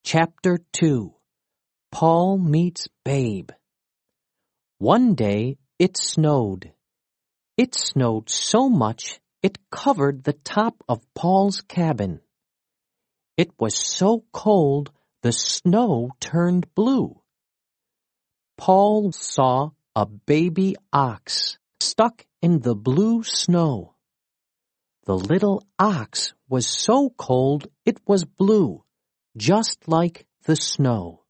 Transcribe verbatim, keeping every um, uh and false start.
Chapter two. Paul Meets Babe. One day it snowed. It snowed so much it covered the top of Paul's cabin. It was so cold the snow turned blue. Paul saw a baby ox stuck in the blue snow. The little ox was so cold it was blue, just like the snow.